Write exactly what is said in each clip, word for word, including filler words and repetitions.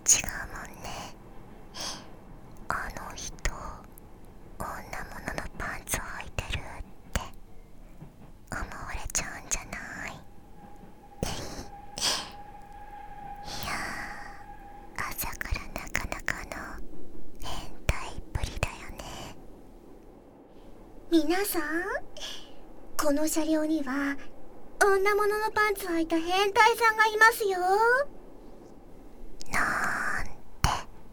違うもんね。あの人、女物のパンツ履いてるって思われちゃうんじゃない？いやー、朝からなかなかの変態っぷりだよね。 皆さん、この車両には女物のパンツ履いた変態さんがいますよ。 なんて。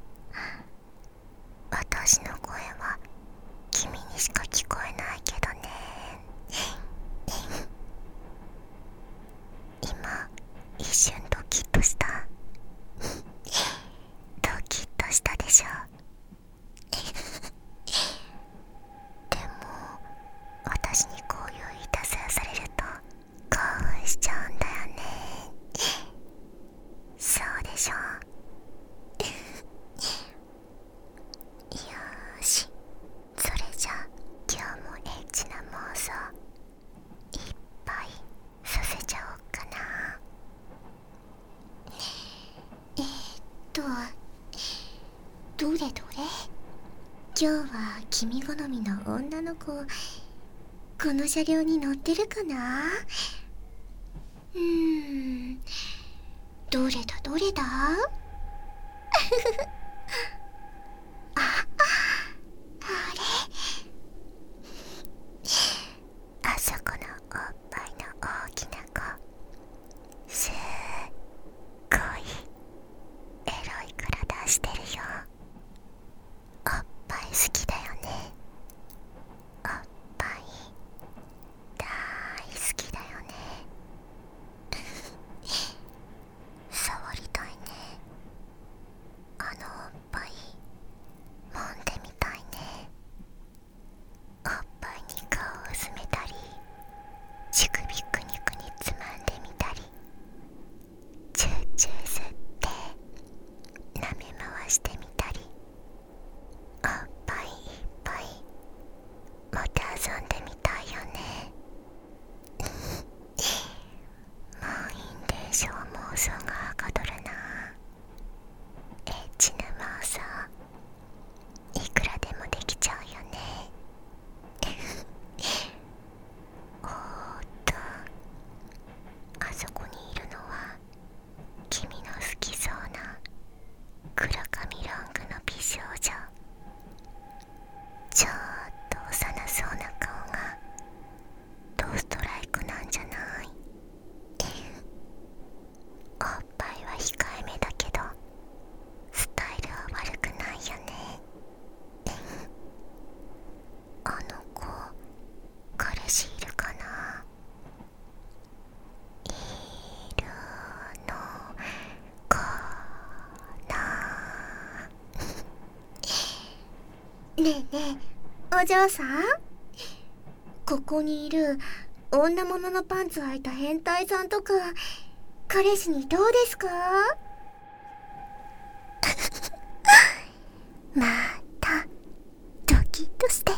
私の声は君にしか聞こえないけどね。今一瞬ドキッとした。ドキッとしたでしょ。でも私にこういういたずらされると興奮しちゃうんだよね。そうでしょ。よーし、それじゃ今日もエッチな妄想いっぱいさせちゃおうかな。 えーっとどれどれ、今日は君好みの女の子この車両に乗ってるかな。うーん、どれだどれだあ、あれ、 あそこのおっぱいの大きな子、すっごいエロいから出してるよ。おっぱい好きだよね。おっぱい大好きだよね。触りたいね。あのおっぱい揉んでみたいね。おっぱいに顔をうずめたり、乳首くにくにつまんでみたり、チューチュー吸って舐め回してみたり、おっぱいいっぱいもて遊んでみたいよね。満員電車は妄想がはかどるな。エッチな妄想いくらでもできちゃうよね。おーっと、あそこにいるのは君の好きそうな黒髪ロングの美少女。ちょっと幼そうな顔がドストライクなんじゃない？おっぱいは控えめだけどスタイルは悪くないよね。あの子、彼氏いるかな？いるのかな？ ねえねえ、お嬢さん、ここにいる女物のパンツ履いた変態さんとか彼氏にどうですか？ またドキッとしてる。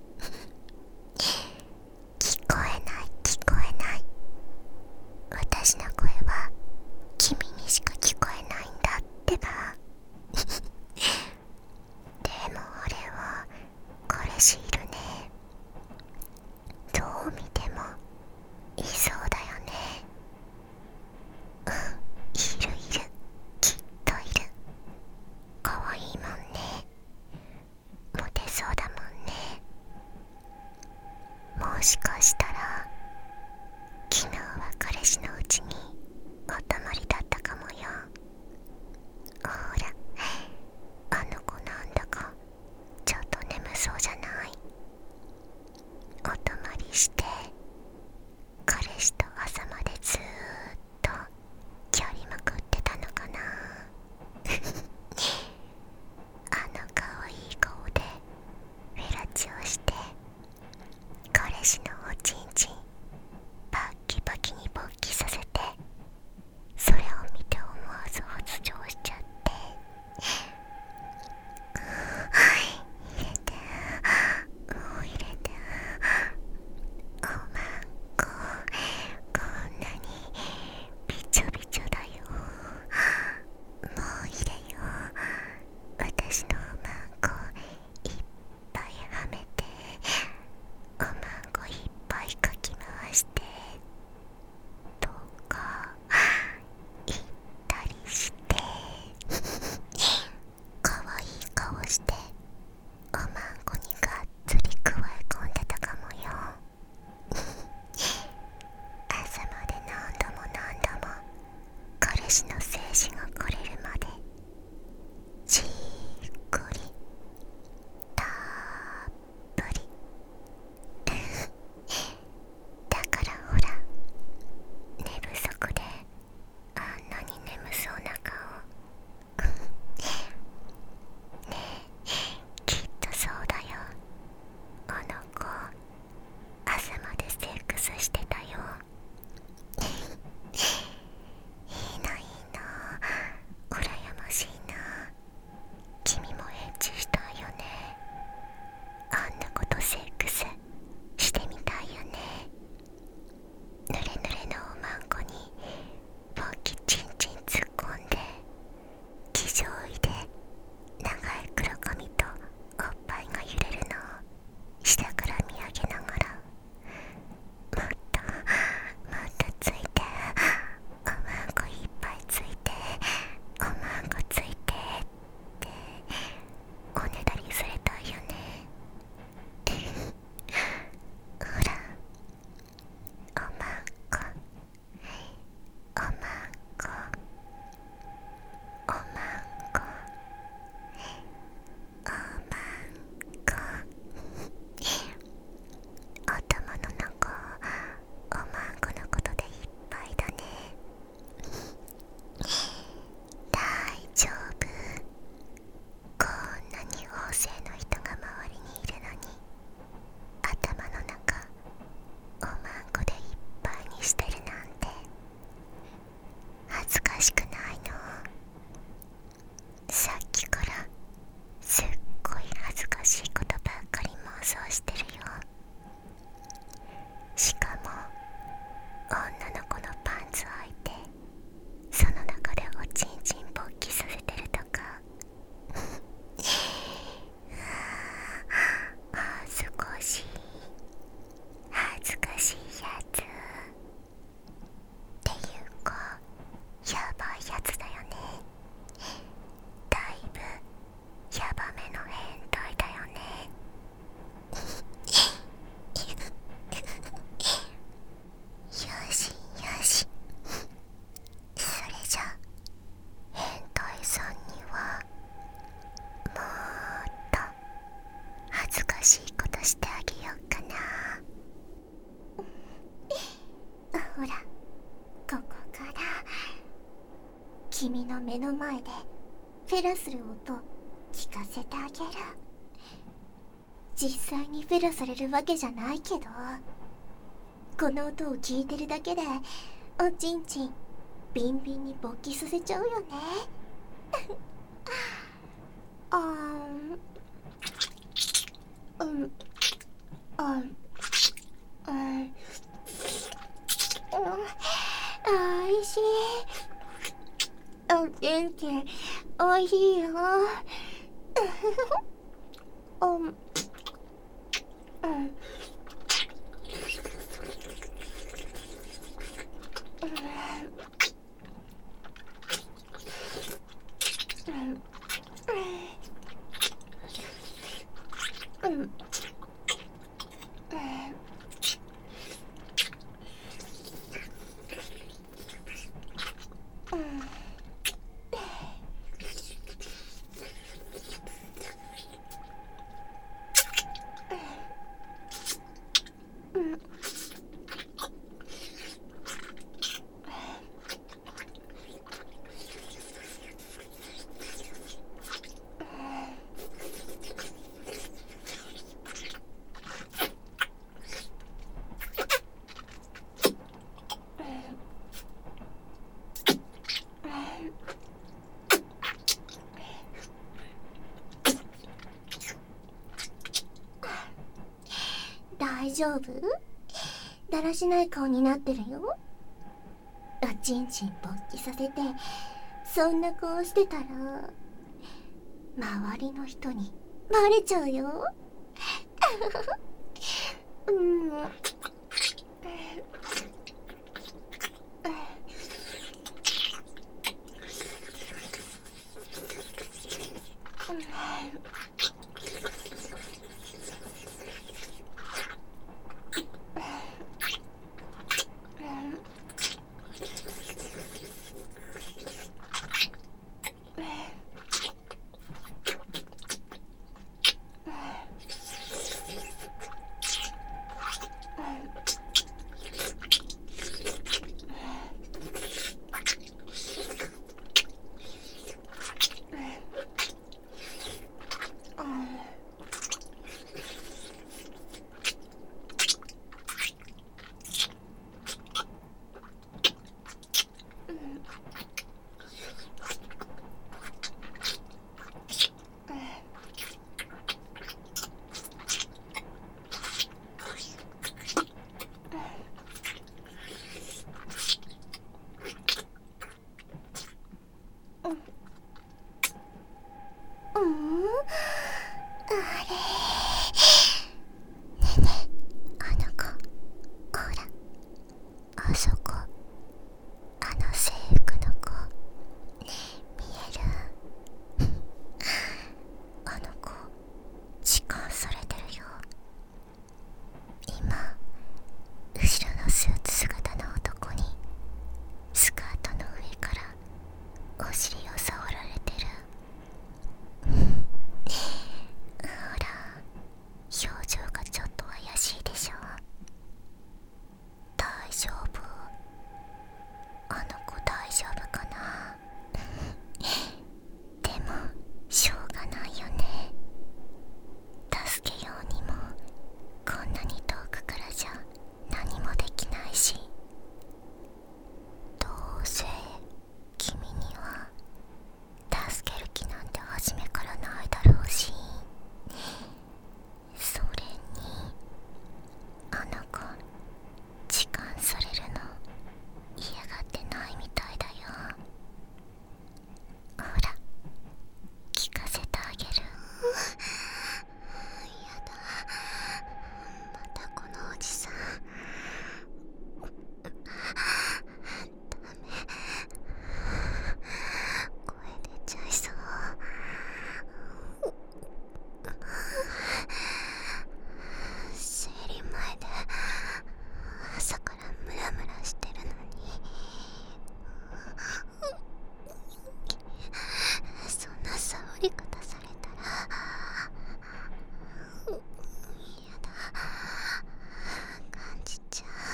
聞こえない聞こえない。私の声は君にしか聞こえないんだってば。でも俺は彼氏いるね。どう見てもいそうだよね。うん、いるいる。 目の前でフェラする音聞かせてあげる。実際にフェラされるわけじゃないけど、この音を聞いてるだけでおちんちんビンビンに勃起させちゃうよね。あーんうんあんうんおいしい。おちんちんおいしいよ。うんうんうん大丈夫？だらしない顔になってるよ。おちんちん勃起させてそんな顔してたら周りの人にバレちゃうよ。うん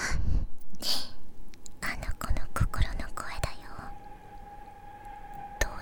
ど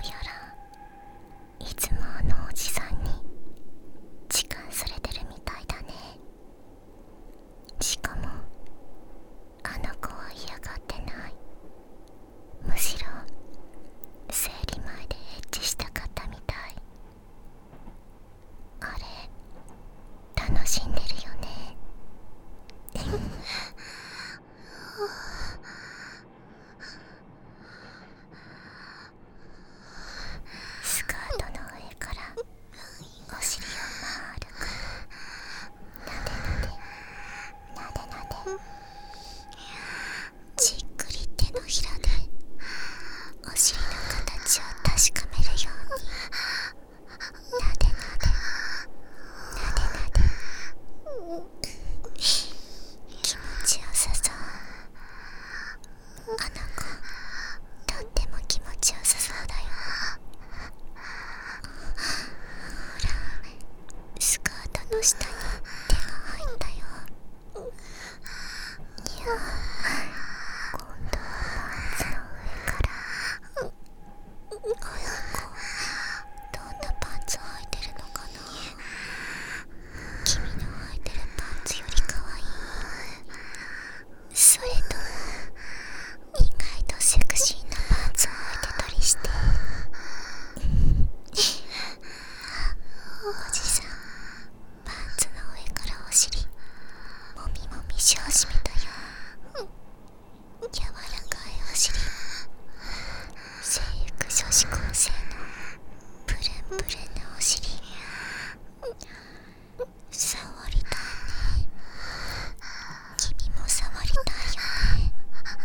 下に手が入ったよ。いや、今度はパンツの上から。あの子、どんなパンツ履いてるのかな。君の履いてるパンツよりかわいい？それとも意外とセクシーなパンツを履いてたりして。おじさん、パンツの上からお尻もみもみし始めたよ。柔らかいお尻、制服女子高生のプルンプルンなお尻、触りたいね。君も触りたいよね。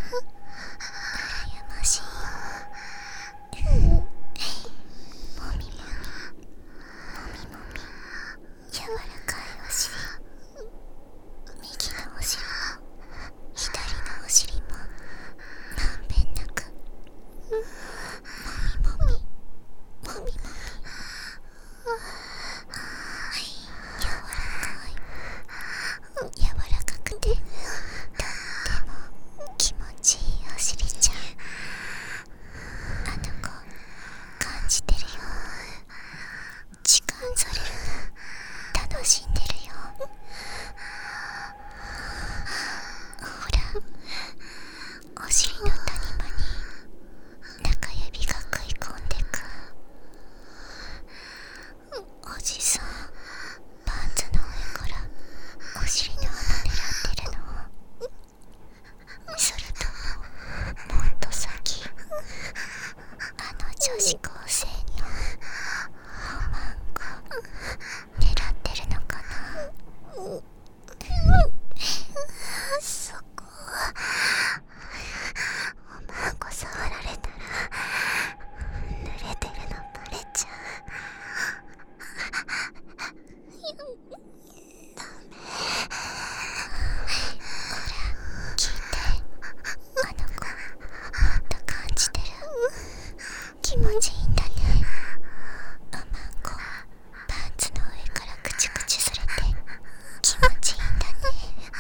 羨ましい。もみもみもみもみ、柔らかいお尻、右のお尻も左のお尻もまんべんなくもみもみもみもみ、柔らかい、柔らかくてとっても気持ちいいお尻ちゃん。あの子感じてるよ。時間されるの楽しんでるよ。ほら、お尻の谷間に中指が食い込んでく。おじさん、パンツの上からお尻の穴狙ってるの？それとももっと先、あの女子高生のおまんこ狙ってるのかな？そこ、おまんこ触られたら濡れてるのバレちゃう。ダメ。ほら、聞いて。あの子、もっと感じてる。気持ちいいんだね。おまんこ、パンツの上からクチュクチュされて気持ちいいんだね。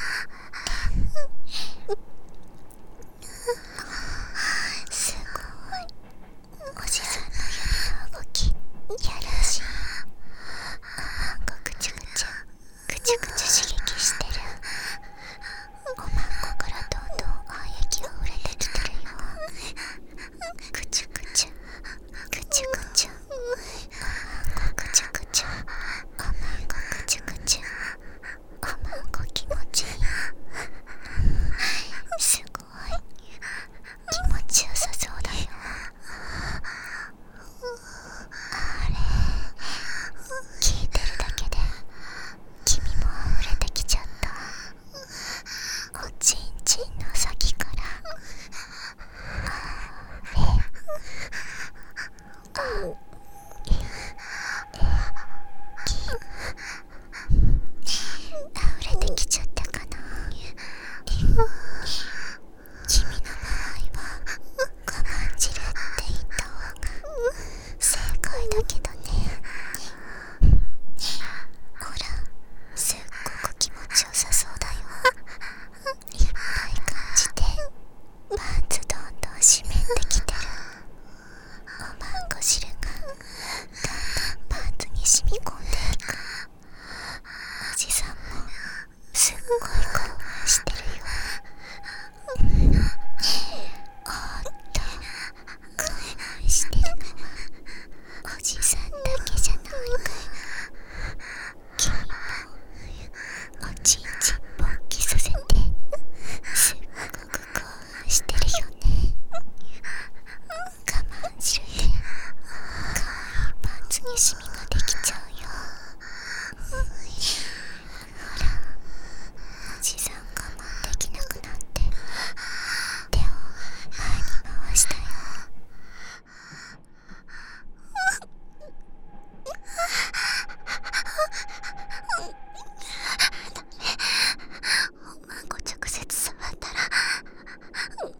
すごい。おじさんの指の動き、やらしい。おまんこクチュクチュ、クチュクチュ刺激してる。おまんこからどんどん愛液が溢れてきてるよ。クチュクチュ、クチュクチュ、おまんこクチュクチュ、おまんこクチュクチュ、おまんこ気持ちいい。すごい、気持ちよさそうだよ。あれ、聞いてるだけで君も溢れてきちゃった。おちんちんの先から。あれ、あ、え、え、き、溢れてきちゃったかな。君の場合は我慢汁って言った方が正解だけどね。ほら、すっごく気持ちよさそうだよ。いっぱい感じて、パンツどんどん湿ってきてる。おまんこ汁がどんどんパンツに染み込んでいく。おじさんもすっごい興奮してるよ。おっと、興奮してるのはおじさんだけじゃないか。君もおちんちんぼっきさせてすっごく興奮してるよね。我慢汁でかわいいパンツにシミができちゃうよ。ほら、おじさん我慢できなくなって手を前に回したよ。ダメ、おまんこ直接触ったら、いや、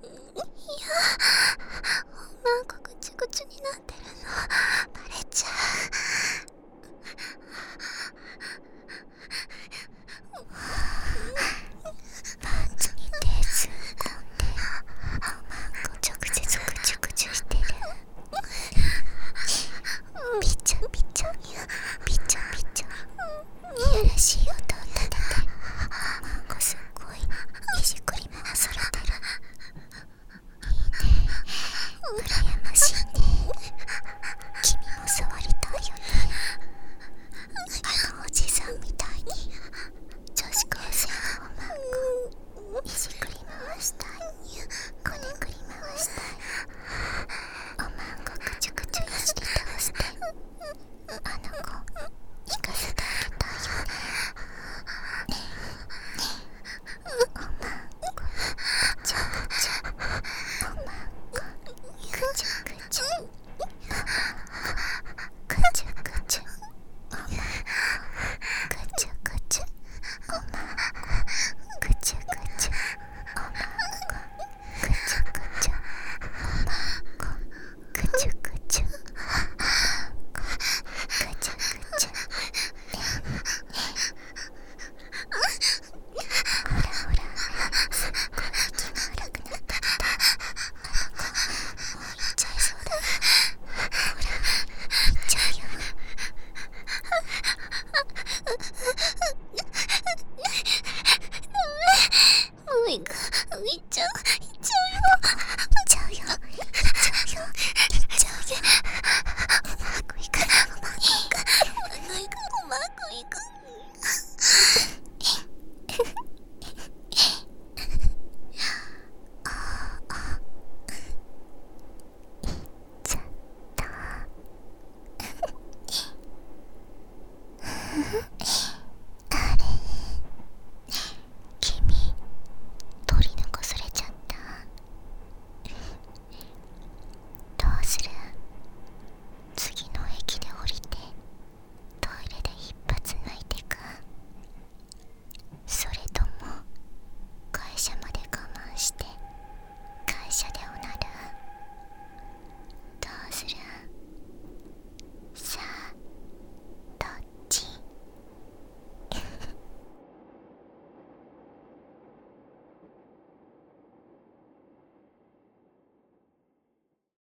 おまんこぐちゅぐちゅになってるのバレちゃう。 あの子